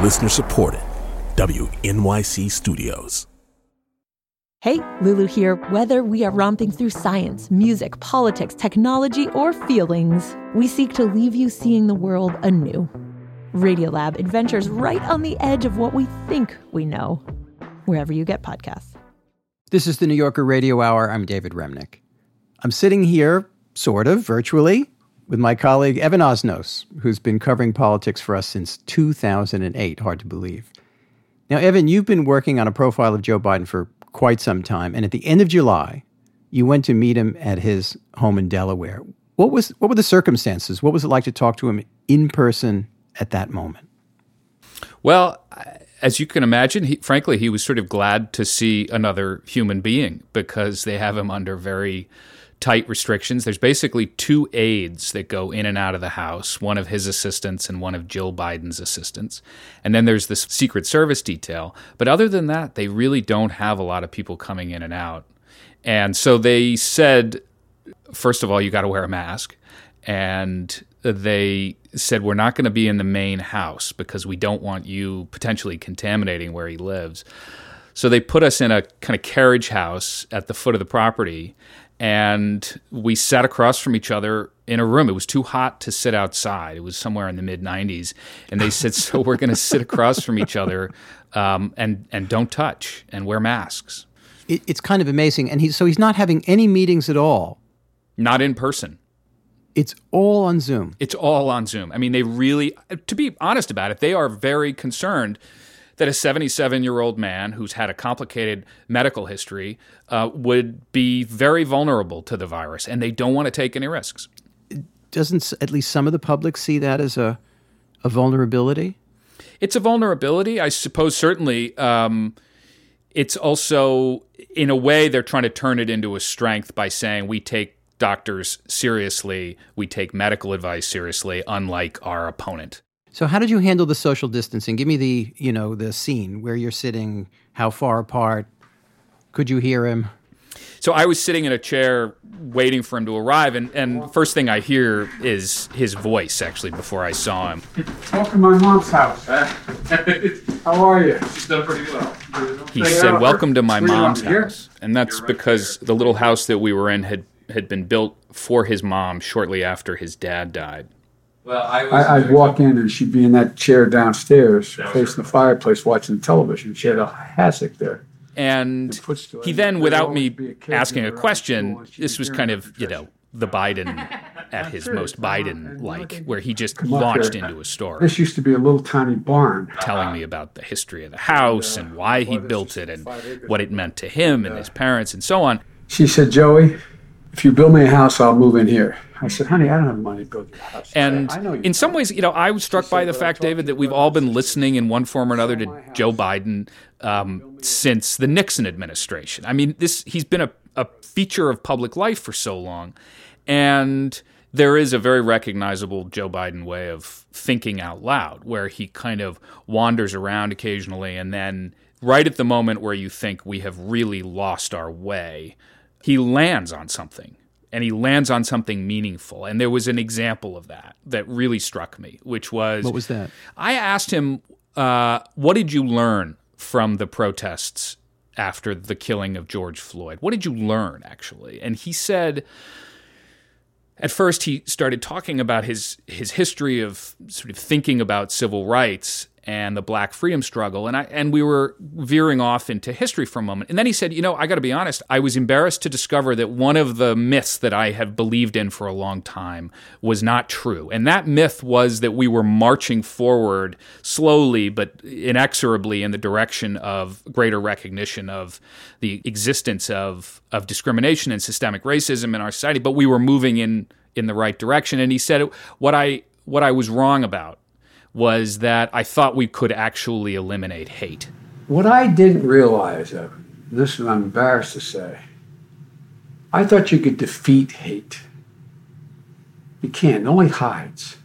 Listener supported. WNYC Studios. Hey, Lulu here. Whether we are romping through science, music, politics, technology, or feelings, we seek to leave you seeing the world anew. Radiolab adventures right on the edge of what we think we know, wherever you get podcasts. This is the New Yorker Radio Hour. I'm David Remnick. I'm sitting here, sort of, virtually, with my colleague Evan Osnos, who's been covering politics for us since 2008. Hard to believe. Now, Evan, you've been working on a profile of Joe Biden for quite some time, and at the end of July, you went to meet him at his home in Delaware. What were the circumstances? What was it like to talk to him in person at that moment? Well, as you can imagine, he was sort of glad to see another human being because they have him under very tight restrictions. There's basically two aides that go in and out of the house, one of his assistants and one of Jill Biden's assistants. And then there's this Secret Service detail. But other than that, they really don't have a lot of people coming in and out. And so they said, first of all, you got to wear a mask. And they said, we're not going to be in the main house because we don't want you potentially contaminating where he lives. So they put us in a kind of carriage house at the foot of the property, and we sat across from each other in a room. It was too hot to sit outside. It was somewhere in the mid-90s. And they said, so we're going to sit across from each other and don't touch and wear masks. It's kind of amazing. And he's not having any meetings at all. Not in person. It's all on Zoom. It's all on Zoom. I mean, they really, to be honest about it, they are very concerned that a 77-year-old man who's had a complicated medical history would be very vulnerable to the virus, and they don't want to take any risks. Doesn't at least some of the public see that as a vulnerability? It's a vulnerability, I suppose, certainly. It's also, in a way, they're trying to turn it into a strength by saying we take doctors seriously, we take medical advice seriously, unlike our opponent. So how did you handle the social distancing? Give me the scene where you're sitting, how far apart, could you hear him? So I was sitting in a chair waiting for him to arrive, and first thing I hear is his voice, actually, before I saw him. Welcome to my mom's house. How are you? She's done pretty well. He said, welcome to my mom's house. And that's because the little house that we were in had been built for his mom shortly after his dad died. Well, I'd walk in and she'd be in that chair downstairs facing the fireplace watching television. She had a hassock there. And he then, without me asking a question, this was kind of, the Biden at his most Biden-like, where he just launched into a story. This used to be a little tiny barn. Telling me about the history of the house and why he built it and what it meant to him and his parents and so on. She said, Joey, if you build me a house, I'll move in here. I said, honey, I don't have money to build you a house. And in some ways, I was struck by the fact, David, that we've all been listening in one form or another to Joe Biden since the Nixon administration. I mean, he's been a feature of public life for so long. And there is a very recognizable Joe Biden way of thinking out loud, where he kind of wanders around occasionally, and then right at the moment where you think we have really lost our way, he lands on something. And he lands on something meaningful. And there was an example of that really struck me, which was... What was that? I asked him, what did you learn from the protests after the killing of George Floyd? What did you learn, actually? And he said, at first he started talking about his history of sort of thinking about civil rights and the Black freedom struggle, and we were veering off into history for a moment. And then he said, I got to be honest, I was embarrassed to discover that one of the myths that I have believed in for a long time was not true. And that myth was that we were marching forward slowly but inexorably in the direction of greater recognition of the existence of discrimination and systemic racism in our society, but we were moving in the right direction. And he said what I was wrong about was that I thought we could actually eliminate hate. What I didn't realize, Evan, this is I'm embarrassed to say, I thought you could defeat hate. You can't. It only hides.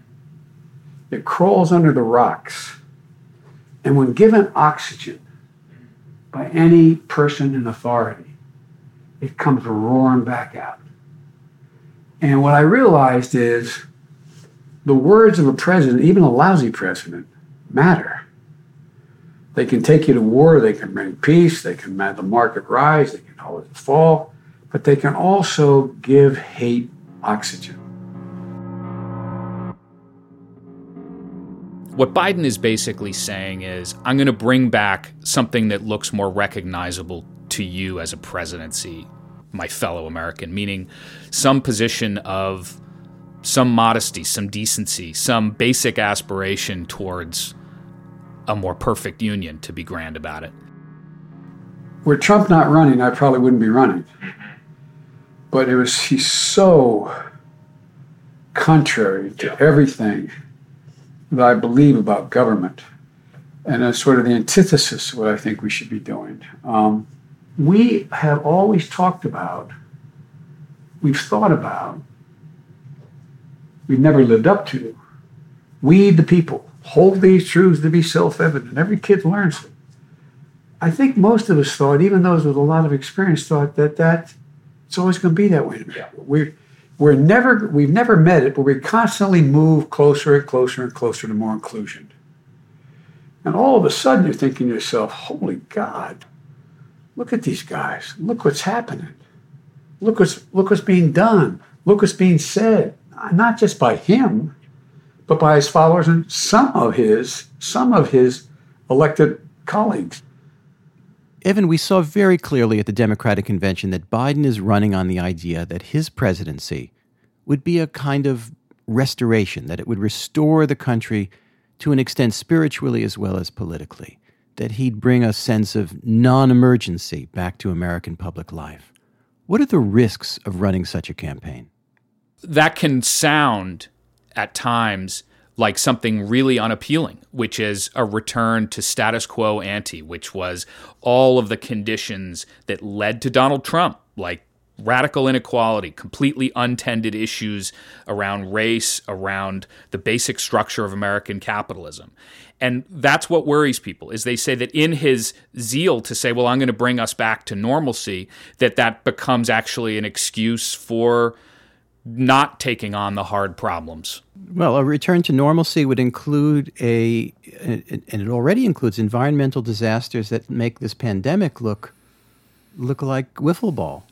It crawls under the rocks. And when given oxygen by any person in authority, it comes roaring back out. And what I realized is the words of a president, even a lousy president, matter. They can take you to war, they can bring peace, they can make the market rise, they can hold it fall, but they can also give hate oxygen. What Biden is basically saying is, I'm going to bring back something that looks more recognizable to you as a presidency, my fellow American, meaning some position of some modesty, some decency, some basic aspiration towards a more perfect union, to be grand about it. Were Trump not running, I probably wouldn't be running. But he's so contrary to everything that I believe about government. And that's sort of the antithesis of what I think we should be doing. We have always talked about, we've thought about, we've never lived up to. We, the people, hold these truths to be self-evident. Every kid learns it. I think most of us thought, even those with a lot of experience, thought that it's always going to be that way. We've never met it, but we constantly move closer and closer and closer to more inclusion. And all of a sudden you're thinking to yourself, holy God, look at these guys. Look what's happening. Look what's being done. Look what's being said. Not just by him, but by his followers and some of his elected colleagues. Evan, we saw very clearly at the Democratic Convention that Biden is running on the idea that his presidency would be a kind of restoration, that it would restore the country to an extent spiritually as well as politically, that he'd bring a sense of non-emergency back to American public life. What are the risks of running such a campaign? That can sound at times like something really unappealing, which is a return to status quo ante, which was all of the conditions that led to Donald Trump, like radical inequality, completely untended issues around race, around the basic structure of American capitalism. And that's what worries people, is they say that in his zeal to say, well, I'm going to bring us back to normalcy, that becomes actually an excuse for not taking on the hard problems. Well, a return to normalcy would include and it already includes environmental disasters that make this pandemic look like wiffle ball.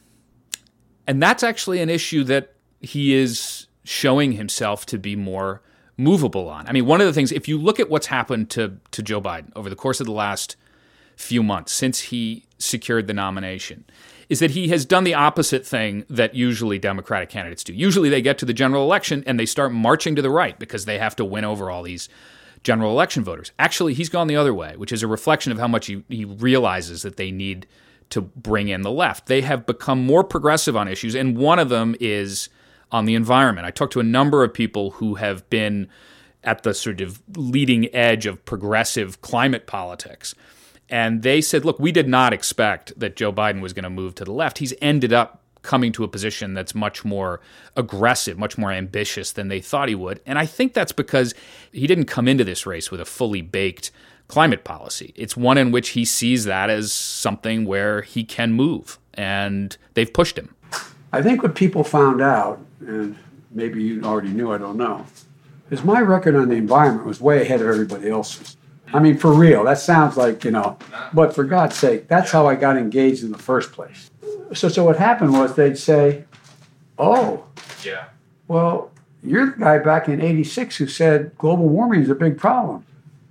And that's actually an issue that he is showing himself to be more movable on. I mean, one of the things, if you look at what's happened to Joe Biden over the course of the last few months since he secured the nomination, is that he has done the opposite thing that usually Democratic candidates do. Usually they get to the general election and they start marching to the right because they have to win over all these general election voters. Actually, he's gone the other way, which is a reflection of how much he realizes that they need to bring in the left. They have become more progressive on issues, and one of them is on the environment. I talked to a number of people who have been at the sort of leading edge of progressive climate politics. And they said, look, we did not expect that Joe Biden was going to move to the left. He's ended up coming to a position that's much more aggressive, much more ambitious than they thought he would. And I think that's because he didn't come into this race with a fully baked climate policy. It's one in which he sees that as something where he can move, and they've pushed him. I think what people found out, and maybe you already knew, I don't know, is my record on the environment was way ahead of everybody else's. I mean, for real, that sounds like, but for God's sake, that's how I got engaged in the first place. So what happened was they'd say, oh, yeah, well, you're the guy back in 86 who said global warming is a big problem.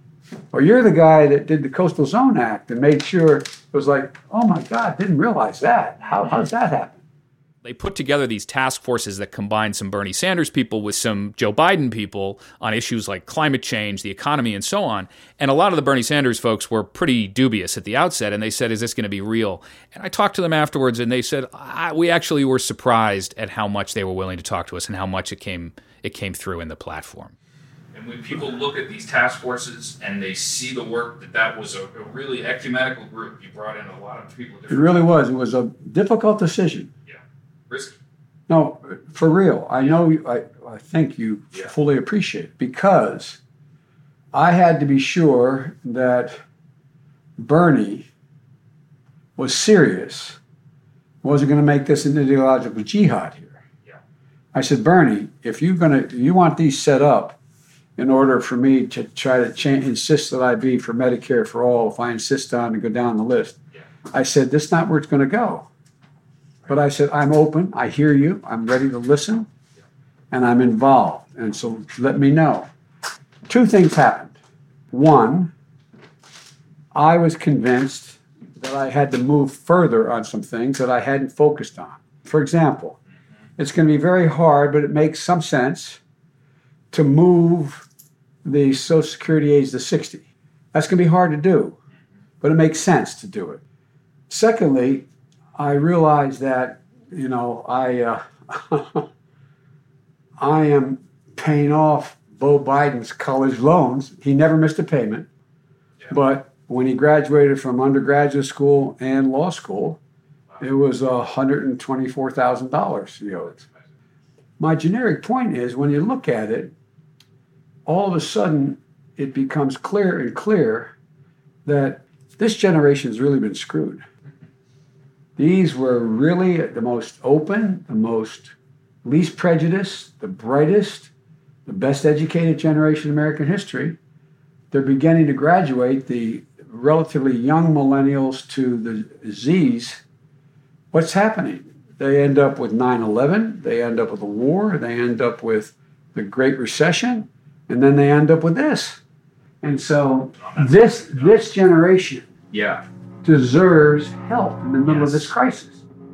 Or you're the guy that did the Coastal Zone Act and made sure it was like, oh my God, didn't realize that. How's that happen? They put together these task forces that combine some Bernie Sanders people with some Joe Biden people on issues like climate change, the economy, and so on. And a lot of the Bernie Sanders folks were pretty dubious at the outset, and they said, is this going to be real? And I talked to them afterwards, and they said, we actually were surprised at how much they were willing to talk to us and how much it came through in the platform. And when people look at these task forces and they see the work, that was a really ecumenical group. You brought in a lot of people. It really was. It was a difficult decision. Yeah. Risky. No, for real. I know, I think you fully appreciate it, because I had to be sure that Bernie was serious, wasn't going to make this an ideological jihad here. Yeah. I said, Bernie, if you want these set up, in order for me to try to insist that I be for Medicare for all, if I insist on to go down the list. I said, this is not where it's going to go. But I said, I'm open, I hear you, I'm ready to listen, and I'm involved. And so let me know. Two things happened. One, I was convinced that I had to move further on some things that I hadn't focused on. For example, it's going to be very hard, but it makes some sense to move the Social Security age to 60. That's going to be hard to do, but it makes sense to do it. Secondly, I realized that, I am paying off Beau Biden's college loans. He never missed a payment, but when he graduated from undergraduate school and law school, it was $124,000 he owed. My generic point is, when you look at it, all of a sudden it becomes clear and clear that this generation has really been screwed. These were really the most open, the most least prejudiced, the brightest, the best educated generation in American history. They're beginning to graduate the relatively young millennials to the Zs. What's happening? They end up with 9/11, they end up with a war, they end up with the Great Recession, and then they end up with this. And so this generation deserves help in the middle of this crisis.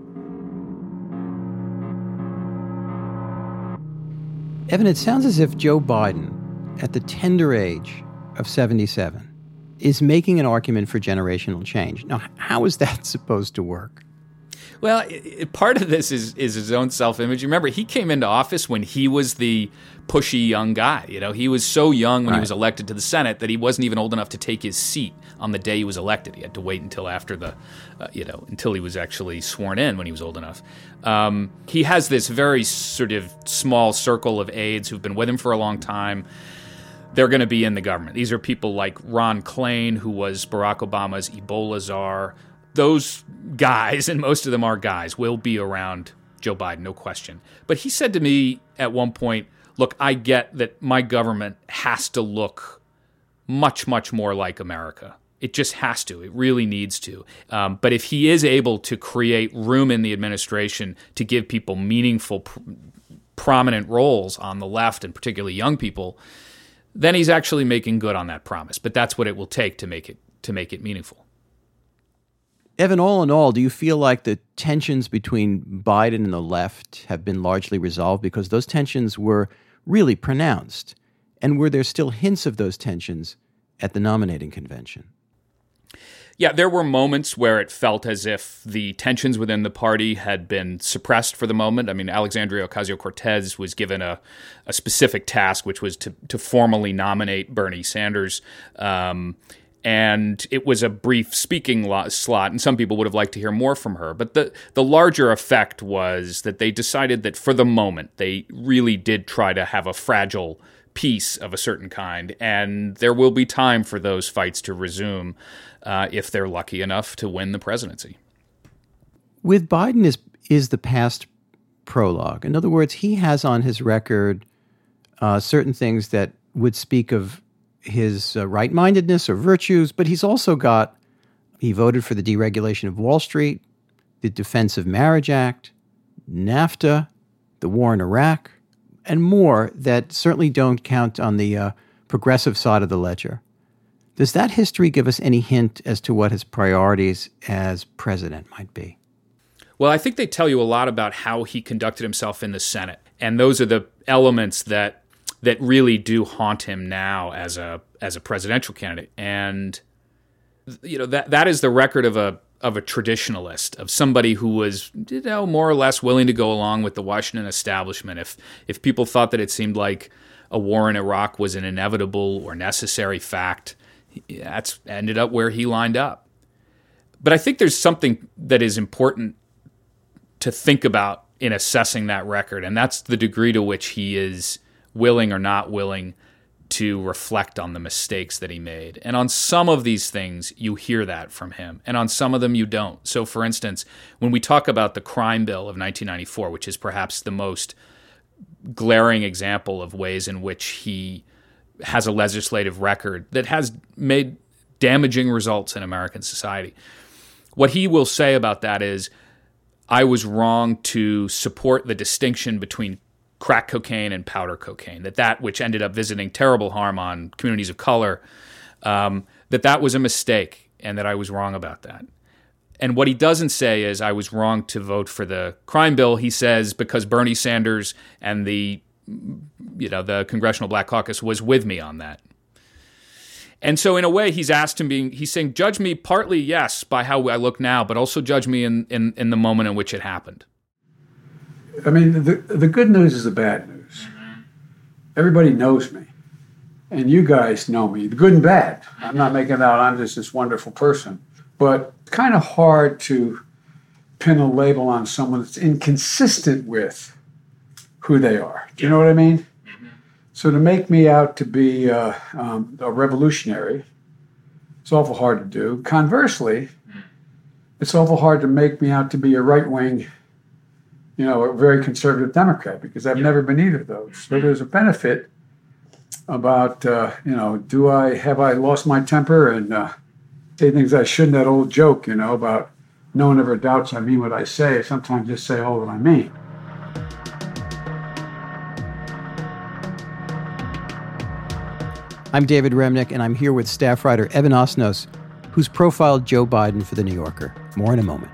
Evan, it sounds as if Joe Biden, at the tender age of 77, is making an argument for generational change. Now, how is that supposed to work? Well, part of this is his own self-image. Remember, he came into office when he was the pushy young guy. He was so young when he was elected to the Senate that he wasn't even old enough to take his seat on the day he was elected. He had to wait until after until he was actually sworn in when he was old enough. He has this very sort of small circle of aides who've been with him for a long time. They're going to be in the government. These are people like Ron Klain, who was Barack Obama's Ebola czar. Those guys, and most of them are guys, will be around Joe Biden, no question. But he said to me at one point, look, I get that my government has to look much, much more like America. It just has to. It really needs to. But if he is able to create room in the administration to give people meaningful, prominent roles on the left, and particularly young people, then he's actually making good on that promise. But that's what it will take to make it meaningful. Evan, all in all, do you feel like the tensions between Biden and the left have been largely resolved? Because those tensions were really pronounced. And were there still hints of those tensions at the nominating convention? Yeah, there were moments where it felt as if the tensions within the party had been suppressed for the moment. I mean, Alexandria Ocasio-Cortez was given a specific task, which was to formally nominate Bernie Sanders. And it was a brief speaking slot, and some people would have liked to hear more from her. But the larger effect was that they decided that for the moment, they really did try to have a fragile peace of a certain kind, and there will be time for those fights to resume if they're lucky enough to win the presidency. With Biden is the past prologue. In other words, he has on his record certain things that would speak of his right-mindedness or virtues, but he voted for the deregulation of Wall Street, the Defense of Marriage Act, NAFTA, the war in Iraq, and more that certainly don't count on the progressive side of the ledger. Does that history give us any hint as to what his priorities as president might be? Well, I think they tell you a lot about how he conducted himself in the Senate, and those are the elements that really do haunt him now as a presidential candidate. And that is the record of a traditionalist, of somebody who was more or less willing to go along with the Washington establishment. If people thought that it seemed like a war in Iraq was an inevitable or necessary fact, that's ended up where he lined up. But I think there's something that is important to think about in assessing that record, and that's the degree to which he is willing or not willing to reflect on the mistakes that he made. And on some of these things, you hear that from him, and on some of them you don't. So, for instance, when we talk about the crime bill of 1994, which is perhaps the most glaring example of ways in which he has a legislative record that has made damaging results in American society. What he will say about that is, I was wrong to support the distinction between crack cocaine and powder cocaine, that which ended up visiting terrible harm on communities of color, that was a mistake and that I was wrong about that. And what he doesn't say is I was wrong to vote for the crime bill. He says because Bernie Sanders and the Congressional Black Caucus was with me on that. And so in a way, he's saying, judge me partly, yes, by how I look now, but also judge me in the moment in which it happened. I mean, the good news is the bad news. Everybody knows me. And you guys know me, the good and bad. I'm not making out I'm just this wonderful person. But it's kind of hard to pin a label on someone that's inconsistent with who they are. Do you know what I mean? So to make me out to be a revolutionary, it's awful hard to do. Conversely, it's awful hard to make me out to be a right-wing, a very conservative Democrat, because I've never been either of those. So there's a benefit about, have I lost my temper and say things I shouldn't, that old joke, about no one ever doubts I mean what I say. Sometimes just say all that I mean. I'm David Remnick, and I'm here with staff writer Evan Osnos, who's profiled Joe Biden for The New Yorker. More in a moment.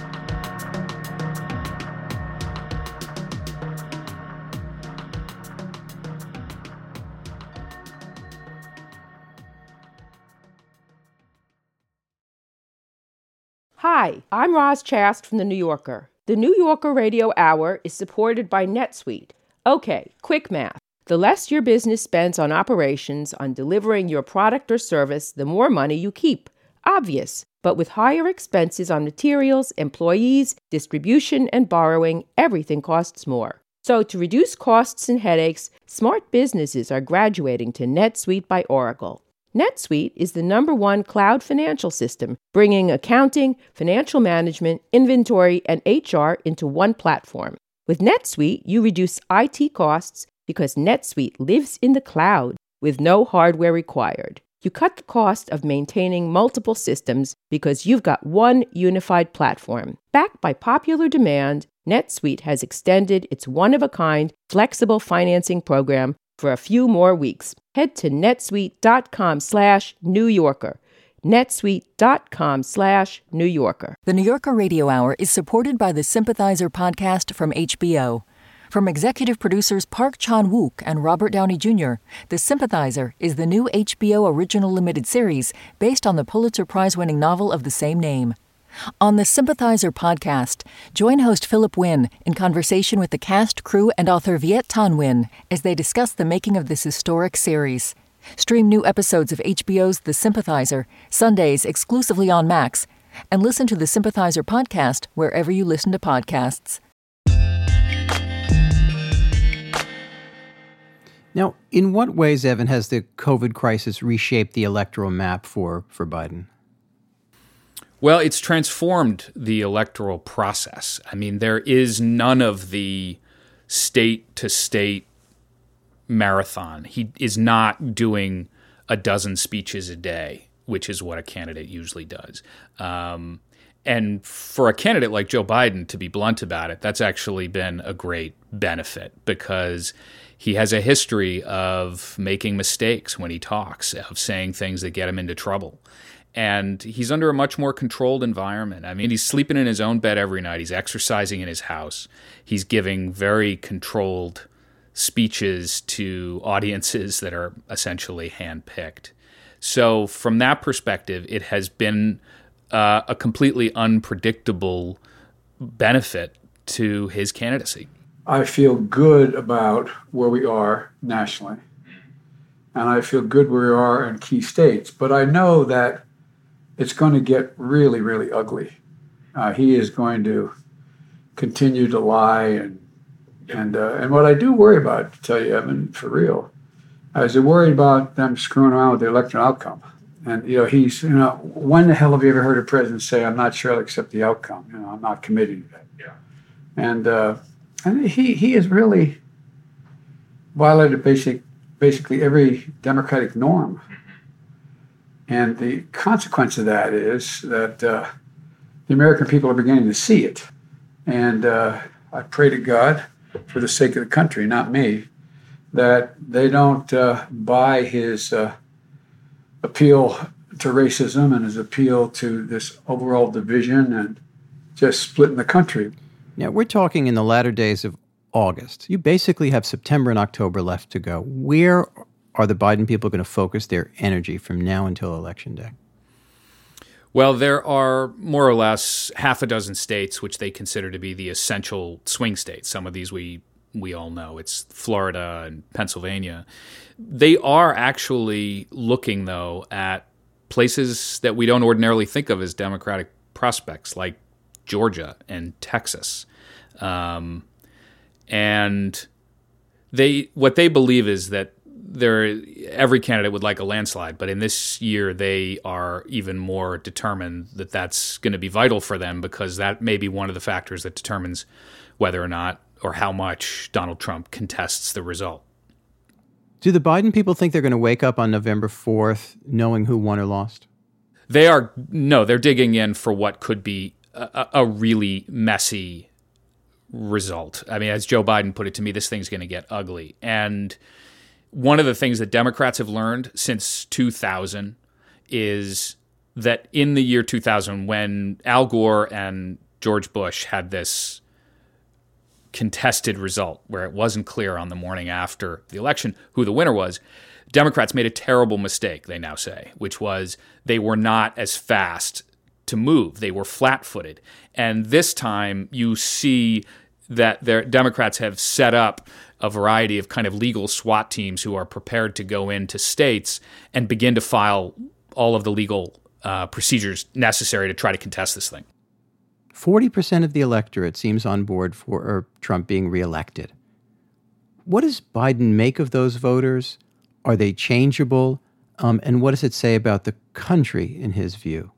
Hi, I'm Roz Chast from The New Yorker. The New Yorker Radio Hour is supported by NetSuite. Okay, quick math. The less your business spends on operations, on delivering your product or service, the more money you keep. Obvious. But with higher expenses on materials, employees, distribution, and borrowing, everything costs more. So to reduce costs and headaches, smart businesses are graduating to NetSuite by Oracle. NetSuite is the #1 cloud financial system, bringing accounting, financial management, inventory, and HR into one platform. With NetSuite, you reduce IT costs because NetSuite lives in the cloud with no hardware required. You cut the cost of maintaining multiple systems because you've got one unified platform. Backed by popular demand, NetSuite has extended its one-of-a-kind flexible financing program for a few more weeks. Head to netsuite.com/New Yorker. netsuite.com/New Yorker. The New Yorker Radio Hour is supported by the Sympathizer podcast from HBO. From executive producers Park Chan-wook and Robert Downey Jr., The Sympathizer is the new HBO original limited series based on the Pulitzer Prize-winning novel of the same name. On the Sympathizer podcast, join host Philip Wynn in conversation with the cast, crew, and author Viet Thanh Nguyen as they discuss the making of this historic series. Stream new episodes of HBO's The Sympathizer, Sundays exclusively on Max, and listen to the Sympathizer podcast wherever you listen to podcasts. Now, in what ways, Evan, has the COVID crisis reshaped the electoral map for Biden? Well, it's transformed the electoral process. I mean, there is none of the state-to-state marathon. He is not doing a dozen speeches a day, which is what a candidate usually does. And for a candidate like Joe Biden, to be blunt about it, that's actually been a great benefit because he has a history of making mistakes when he talks, of saying things that get him into trouble. And he's under a much more controlled environment. I mean, he's sleeping in his own bed every night. He's exercising in his house. He's giving very controlled speeches to audiences that are essentially handpicked. So from that perspective, it has been a completely unpredictable benefit to his candidacy. I feel good about where we are nationally, and I feel good where we are in key states. But I know that it's going to get really, really ugly. He is going to continue to lie, and what I do worry about, to tell you, Evan, for real, is I'm worried about them screwing around with the election outcome. And he's when the hell have you ever heard a president say, "I'm not sure I'll accept the outcome. I'm not committing to that." Yeah. And he has really violated basic basically every democratic norm. And the consequence of that is that the American people are beginning to see it. And I pray to God, for the sake of the country, not me, that they don't buy his appeal to racism and his appeal to this overall division and just splitting the country. Now, we're talking in the latter days of August. You basically have September and October left to go. Where are the Biden people going to focus their energy from now until Election Day? Well, there are more or less half a dozen states which they consider to be the essential swing states. Some of these we all know. It's Florida and Pennsylvania. They are actually looking, though, at places that we don't ordinarily think of as Democratic prospects, like Georgia and Texas. And what they believe is that every candidate would like a landslide, but in this year they are even more determined that that's going to be vital for them, because that may be one of the factors that determines whether or not or how much Donald Trump contests the result. Do the Biden people think they're going to wake up on November 4th knowing who won or lost? They're digging in for what could be a really messy result. I mean, as Joe Biden put it to me, this thing's going to get ugly. And one of the things that Democrats have learned since 2000 is that in the year 2000, when Al Gore and George Bush had this contested result where it wasn't clear on the morning after the election who the winner was, Democrats made a terrible mistake, they now say, which was they were not as fast to move. They were flat-footed. And this time you see that Democrats have set up a variety of kind of legal SWAT teams who are prepared to go into states and begin to file all of the legal procedures necessary to try to contest this thing. 40% of the electorate seems on board for Trump being reelected. What does Biden make of those voters? Are they changeable? And what does it say about the country in his view?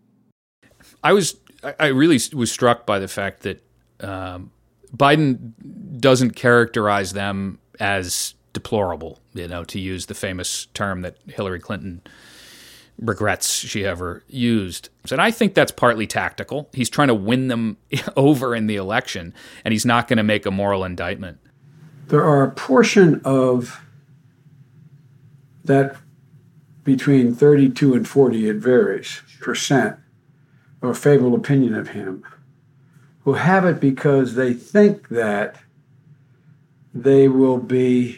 I really was struck by the fact that Biden doesn't characterize them as deplorable, to use the famous term that Hillary Clinton regrets she ever used. And I think that's partly tactical. He's trying to win them over in the election, and he's not going to make a moral indictment. There are a portion of that between 32 and 40, it varies, percent of a favorable opinion of him, who have it because they think that they will be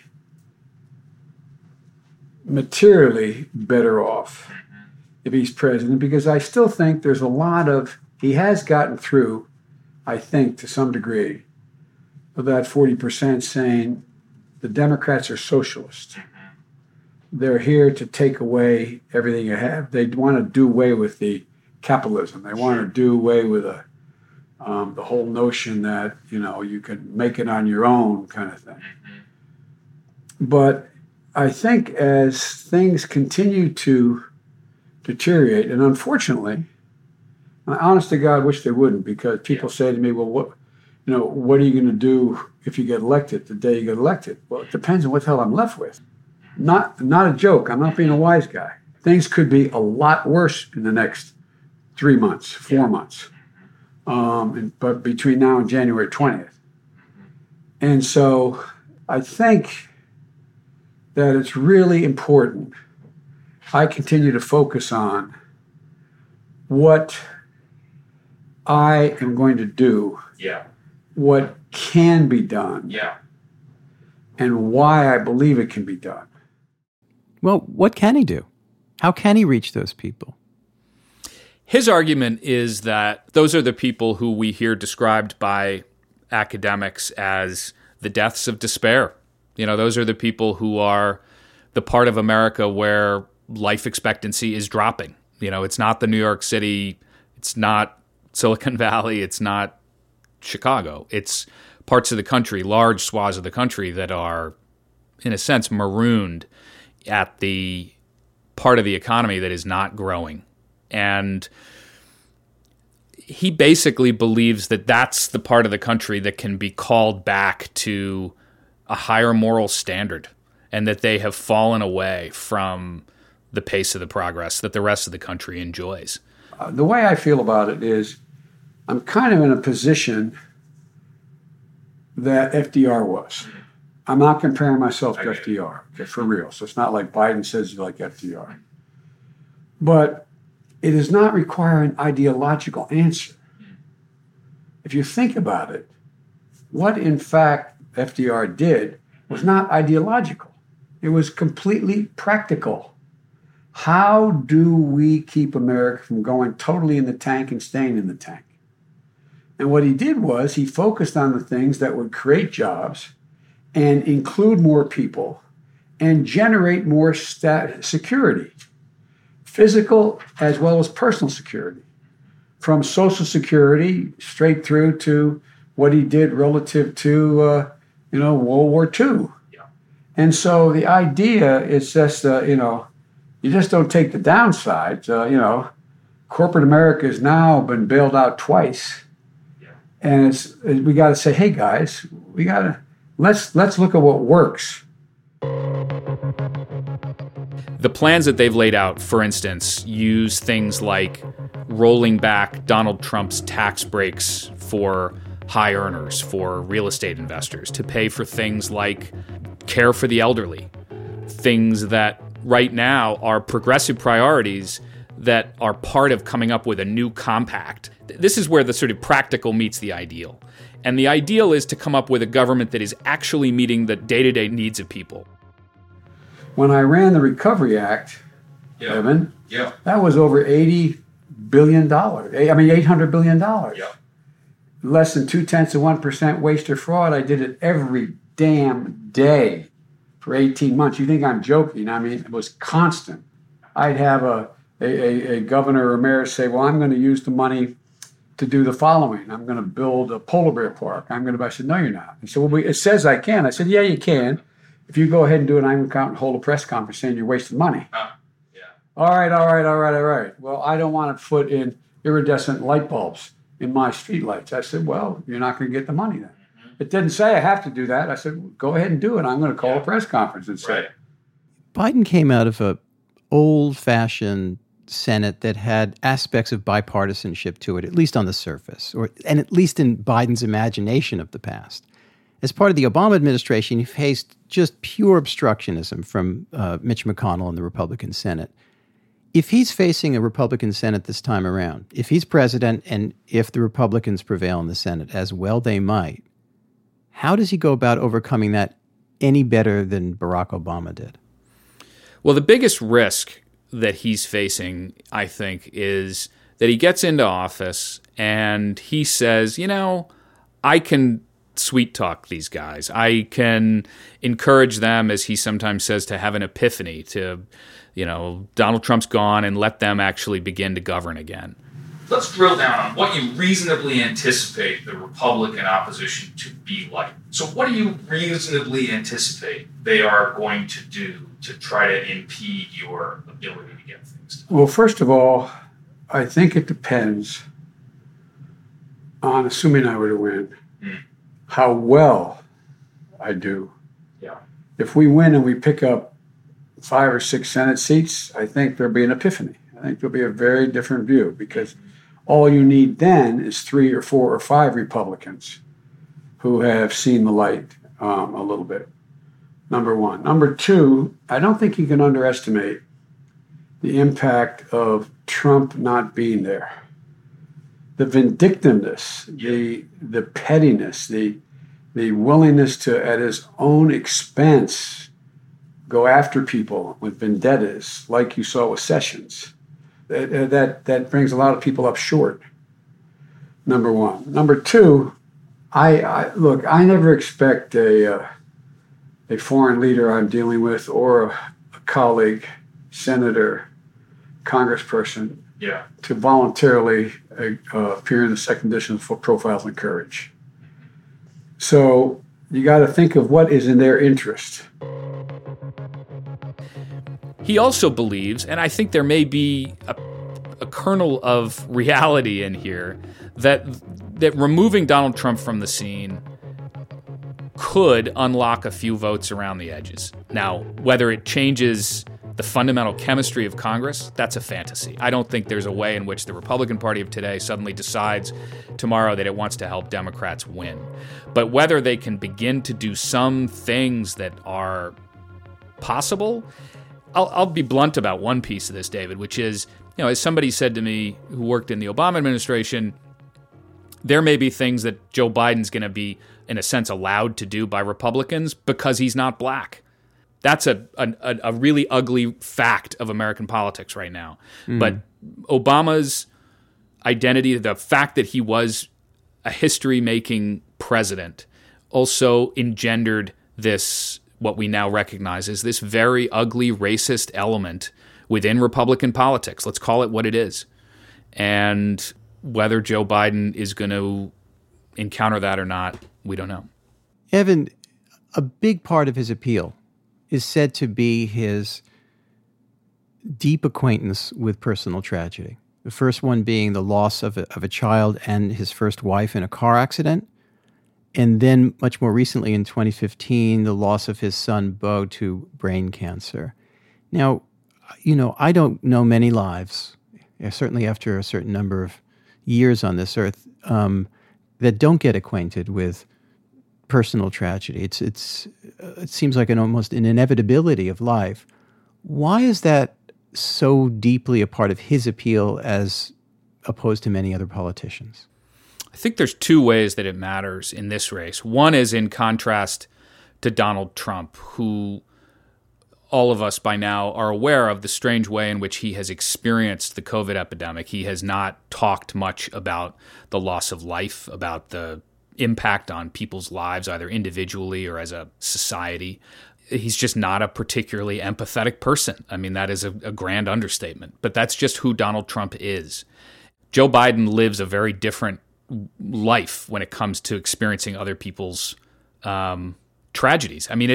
materially better off if he's president, because I still think there's a lot of, he has gotten through, I think, to some degree, of that 40% saying the Democrats are socialists. They're here to take away everything you have. They want to do away with the capitalism. They want to do away with the whole notion that, you can make it on your own kind of thing. But I think as things continue to deteriorate, and unfortunately, I honest to God wish they wouldn't, because people say to me, well, what are you going to do if you get elected the day you get elected? Well, it depends on what the hell I'm left with. Not a joke. I'm not being a wise guy. Things could be a lot worse in the next 3 months, 4 months, but between now and January 20th. And so I think that it's really important I continue to focus on what I am going to do, what can be done, and why I believe it can be done. Well, what can he do? How can he reach those people? His argument is that those are the people who we hear described by academics as the deaths of despair. Those are the people who are the part of America where life expectancy is dropping. It's not the New York City, it's not Silicon Valley, it's not Chicago. It's parts of the country, large swaths of the country that are, in a sense, marooned at the part of the economy that is not growing. And he basically believes that that's the part of the country that can be called back to a higher moral standard. and that they have fallen away from the pace of the progress that the rest of the country enjoys. The way I feel about it is I'm kind of in a position that FDR was. I'm not comparing myself to FDR, okay, for real. So it's not like Biden says you like FDR. But it does not require an ideological answer. If you think about it, what in fact FDR did was not ideological. It was completely practical. How do we keep America from going totally in the tank and staying in the tank? And what he did was he focused on the things that would create jobs and include more people and generate more security, physical as well as personal security, from Social Security straight through to what he did relative to, World War II. Yeah. And so the idea is just, you just don't take the downside. Corporate America has now been bailed out twice. Yeah. And we got to say, hey guys, let's look at what works. The plans that they've laid out, for instance, use things like rolling back Donald Trump's tax breaks for high earners, for real estate investors, to pay for things like care for the elderly, things that right now are progressive priorities that are part of coming up with a new compact. This is where the sort of practical meets the ideal. And the ideal is to come up with a government that is actually meeting the day-to-day needs of people. When I ran the Recovery Act, Evan, that was over $80 billion. $800 billion. Yeah. Less than 0.2% waste or fraud. I did it every damn day for 18 months. You think I'm joking? I mean, it was constant. I'd have a governor or mayor say, well, I'm going to use the money to do the following. I'm going to build a polar bear park. I said, no, you're not. He said, well, it says I can. I said, yeah, you can. If you go ahead and do it, I'm going to come and hold a press conference saying you're wasting money. All right. Well, I don't want to put in iridescent light bulbs in my streetlights. I said, well, you're not going to get the money then. It didn't say I have to do that. I said, well, go ahead and do it. I'm going to call a press conference and say. Biden came out of a old-fashioned Senate that had aspects of bipartisanship to it, at least on the surface, and at least in Biden's imagination of the past. As part of the Obama administration, he faced just pure obstructionism from Mitch McConnell in the Republican Senate. If he's facing a Republican Senate this time around, if he's president and if the Republicans prevail in the Senate, as well they might, how does he go about overcoming that any better than Barack Obama did? Well, the biggest risk that he's facing, I think, is that he gets into office and he says, I can sweet talk these guys. I can encourage them, as he sometimes says, to have an epiphany, to, Donald Trump's gone, and let them actually begin to govern again. Let's drill down on what you reasonably anticipate the Republican opposition to be like. So what do you reasonably anticipate they are going to do to try to impede your ability to get things done? Well, first of all, I think it depends on, assuming I were to win, how well I do. Yeah. If we win and we pick up 5 or 6 Senate seats, I think there'll be an epiphany. I think there'll be a very different view, because all you need then is 3 or 4 or 5 Republicans who have seen the light a little bit. Number one. Number two, I don't think you can underestimate the impact of Trump not being there. The vindictiveness, the pettiness, the willingness to, at his own expense, go after people with vendettas, like you saw with Sessions. That brings a lot of people up short. Number one. Number two, I never expect a foreign leader I'm dealing with, or a colleague, senator, congressperson, to voluntarily appear in the second edition for Profiles in Courage. So you got to think of what is in their interest. He also believes, and I think there may be a kernel of reality in here, that removing Donald Trump from the scene could unlock a few votes around the edges. Now, whether it changes the fundamental chemistry of Congress, that's a fantasy. I don't think there's a way in which the Republican Party of today suddenly decides tomorrow that it wants to help Democrats win. But whether they can begin to do some things that are possible, I'll be blunt about one piece of this, David, which is, as somebody said to me who worked in the Obama administration, there may be things that Joe Biden's going to be, in a sense, allowed to do by Republicans because he's not black. That's a really ugly fact of American politics right now. Mm. But Obama's identity, the fact that he was a history-making president, also engendered this, what we now recognize as this very ugly racist element within Republican politics. Let's call it what it is. And whether Joe Biden is going to encounter that or not, we don't know. Evan, a big part of his appeal is said to be his deep acquaintance with personal tragedy. The first one being the loss of a child and his first wife in a car accident. And then much more recently in 2015, the loss of his son, Beau, to brain cancer. Now, I don't know many lives, certainly after a certain number of years on this earth, that don't get acquainted with personal tragedy. It seems like almost an inevitability of life. Why is that so deeply a part of his appeal as opposed to many other politicians? I think there's two ways that it matters in this race. One is in contrast to Donald Trump, who all of us by now are aware of the strange way in which he has experienced the COVID epidemic. He has not talked much about the loss of life, about the impact on people's lives, either individually or as a society. He's just not a particularly empathetic person. I mean, that is a grand understatement, but that's just who Donald Trump is. Joe Biden lives a very different life when it comes to experiencing other people's tragedies. I mean,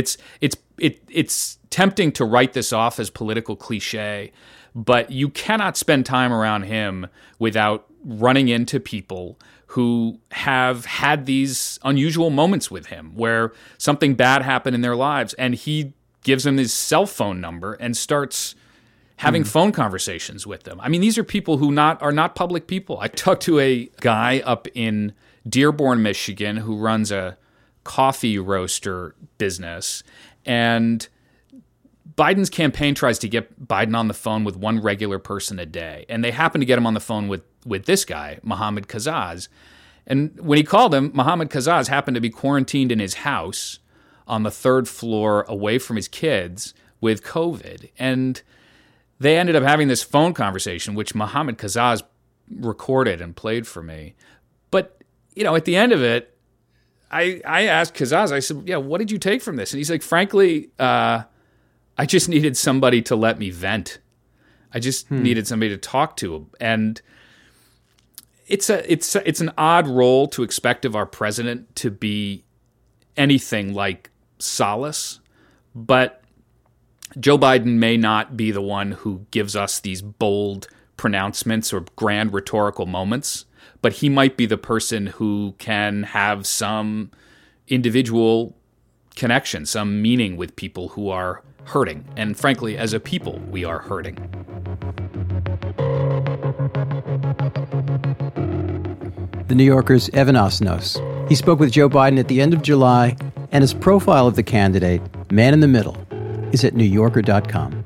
it's tempting to write this off as political cliche, but you cannot spend time around him without running into people who have had these unusual moments with him where something bad happened in their lives, and he gives them his cell phone number and starts having phone conversations with them. I mean, these are people who are not public people. I talked to a guy up in Dearborn, Michigan, who runs a coffee roaster business, and Biden's campaign tries to get Biden on the phone with one regular person a day, and they happen to get him on the phone with this guy, Mohammed Kazaz. And when he called him, Mohammed Kazaz happened to be quarantined in his house on the third floor away from his kids with COVID. And they ended up having this phone conversation, which Mohammed Kazaz recorded and played for me. But, at the end of it, I asked Kazaz, I said, what did you take from this? And he's like, frankly, I just needed somebody to let me vent. I just needed somebody to talk to. And it's an odd role to expect of our president to be anything like solace, but Joe Biden may not be the one who gives us these bold pronouncements or grand rhetorical moments, but he might be the person who can have some individual connection, some meaning with people who are hurting. And frankly, as a people, we are hurting. The New Yorker's Evan Osnos. He spoke with Joe Biden at the end of July, and his profile of the candidate, Man in the Middle, is at NewYorker.com.